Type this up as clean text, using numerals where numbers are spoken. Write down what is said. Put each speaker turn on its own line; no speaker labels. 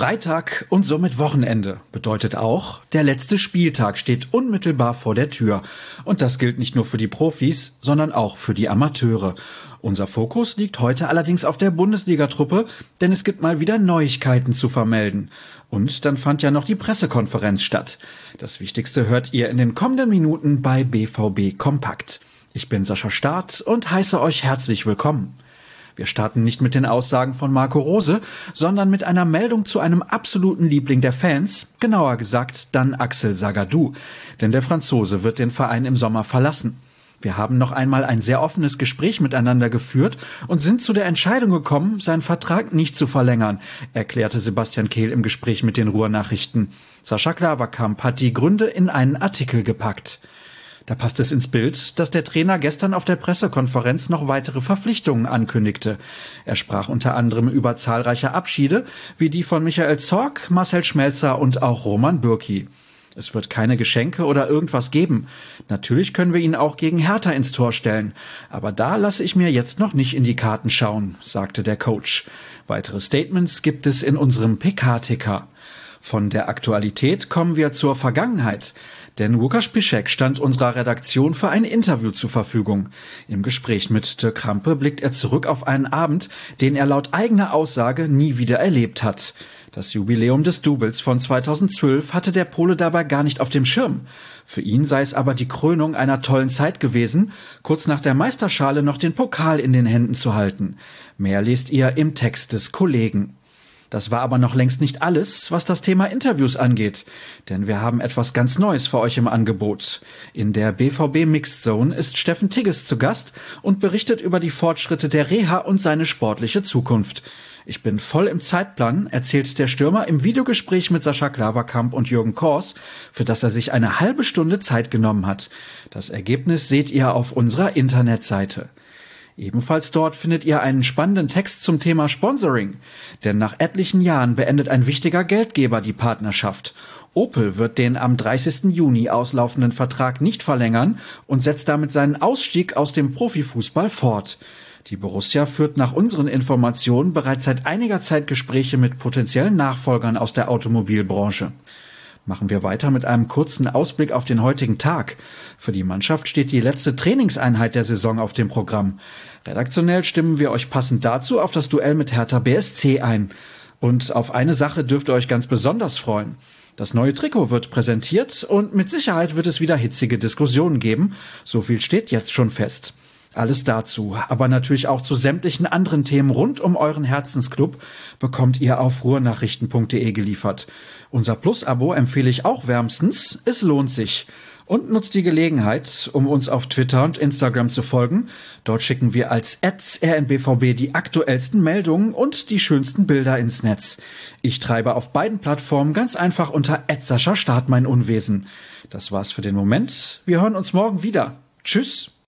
Freitag und somit Wochenende bedeutet auch, der letzte Spieltag steht unmittelbar vor der Tür. Und das gilt nicht nur für die Profis, sondern auch für die Amateure. Unser Fokus liegt heute allerdings auf der Bundesliga-Truppe, denn es gibt mal wieder Neuigkeiten zu vermelden. Und dann fand ja noch die Pressekonferenz statt. Das Wichtigste hört ihr in den kommenden Minuten bei BVB Kompakt. Ich bin Sascha Staat und heiße euch herzlich willkommen. Wir starten nicht mit den Aussagen von Marco Rose, sondern mit einer Meldung zu einem absoluten Liebling der Fans, genauer gesagt dann Axel Sagadou. Denn der Franzose wird den Verein im Sommer verlassen. Wir haben noch einmal ein sehr offenes Gespräch miteinander geführt und sind zu der Entscheidung gekommen, seinen Vertrag nicht zu verlängern, erklärte Sebastian Kehl im Gespräch mit den Ruhr-Nachrichten. Sascha Klaverkamp hat die Gründe in einen Artikel gepackt. Da passt es ins Bild, dass der Trainer gestern auf der Pressekonferenz noch weitere Verpflichtungen ankündigte. Er sprach unter anderem über zahlreiche Abschiede, wie die von Michael Zorc, Marcel Schmelzer und auch Roman Bürki. Es wird keine Geschenke oder irgendwas geben. Natürlich können wir ihn auch gegen Hertha ins Tor stellen. Aber da lasse ich mir jetzt noch nicht in die Karten schauen, sagte der Coach. Weitere Statements gibt es in unserem PK-Ticker. Von der Aktualität kommen wir zur Vergangenheit. Denn Łukasz Piszczek stand unserer Redaktion für ein Interview zur Verfügung. Im Gespräch mit Dirk Krampe blickt er zurück auf einen Abend, den er laut eigener Aussage nie wieder erlebt hat. Das Jubiläum des Doubles von 2012 hatte der Pole dabei gar nicht auf dem Schirm. Für ihn sei es aber die Krönung einer tollen Zeit gewesen, kurz nach der Meisterschale noch den Pokal in den Händen zu halten. Mehr lest ihr im Text des Kollegen. Das war aber noch längst nicht alles, was das Thema Interviews angeht. Denn wir haben etwas ganz Neues für euch im Angebot. In der BVB Mixed Zone ist Steffen Tigges zu Gast und berichtet über die Fortschritte der Reha und seine sportliche Zukunft. Ich bin voll im Zeitplan, erzählt der Stürmer im Videogespräch mit Sascha Klaverkamp und Jürgen Kors, für das er sich eine halbe Stunde Zeit genommen hat. Das Ergebnis seht ihr auf unserer Internetseite. Ebenfalls dort findet ihr einen spannenden Text zum Thema Sponsoring. Denn nach etlichen Jahren beendet ein wichtiger Geldgeber die Partnerschaft. Opel wird den am 30. Juni auslaufenden Vertrag nicht verlängern und setzt damit seinen Ausstieg aus dem Profifußball fort. Die Borussia führt nach unseren Informationen bereits seit einiger Zeit Gespräche mit potenziellen Nachfolgern aus der Automobilbranche. Machen wir weiter mit einem kurzen Ausblick auf den heutigen Tag. Für die Mannschaft steht die letzte Trainingseinheit der Saison auf dem Programm. Redaktionell stimmen wir euch passend dazu auf das Duell mit Hertha BSC ein. Und auf eine Sache dürft ihr euch ganz besonders freuen. Das neue Trikot wird präsentiert und mit Sicherheit wird es wieder hitzige Diskussionen geben. So viel steht jetzt schon fest. Alles dazu, aber natürlich auch zu sämtlichen anderen Themen rund um euren Herzensclub bekommt ihr auf ruhrnachrichten.de geliefert. Unser Plus-Abo empfehle ich auch wärmstens, es lohnt sich. Und nutzt die Gelegenheit, um uns auf Twitter und Instagram zu folgen. Dort schicken wir als @rnbvb die aktuellsten Meldungen und die schönsten Bilder ins Netz. Ich treibe auf beiden Plattformen ganz einfach unter @SaschaStaat mein Unwesen. Das war's für den Moment. Wir hören uns morgen wieder. Tschüss.